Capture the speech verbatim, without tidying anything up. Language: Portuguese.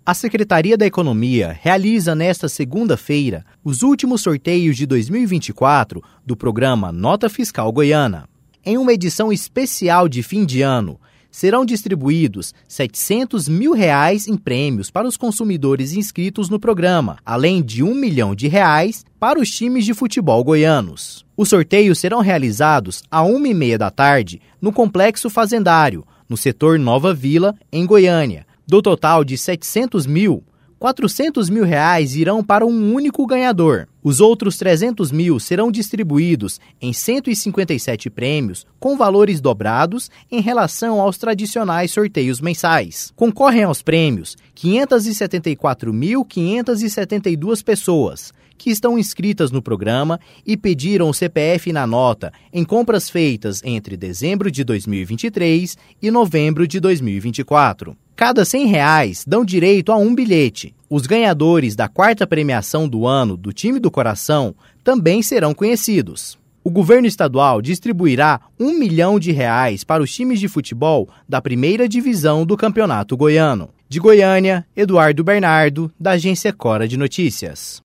A Secretaria da Economia realiza nesta segunda-feira os últimos sorteios de dois mil e vinte e quatro do programa Nota Fiscal Goiana. Em uma edição especial de fim de ano, serão distribuídos setecentos mil reais em prêmios para os consumidores inscritos no programa, além de um milhão de reais para os times de futebol goianos. Os sorteios serão realizados à uma e meia da tarde no Complexo Fazendário, no setor Nova Vila, em Goiânia. Do total de setecentos mil, quatrocentos mil reais irão para um único ganhador. Os outros trezentos mil serão distribuídos em cento e cinquenta e sete prêmios com valores dobrados em relação aos tradicionais sorteios mensais. Concorrem aos prêmios quinhentas e setenta e quatro mil, quinhentas e setenta e duas pessoas que estão inscritas no programa e pediram o C P F na nota em compras feitas entre dezembro de dois mil e vinte e três e novembro de dois mil e vinte e quatro. Cada cem reais dão direito a um bilhete. Os ganhadores da quarta premiação do ano do Time do Coração também serão conhecidos. O governo estadual distribuirá um milhão de reais para os times de futebol da primeira divisão do Campeonato Goiano. De Goiânia, Eduardo Bernardo, da Agência Cora de Notícias.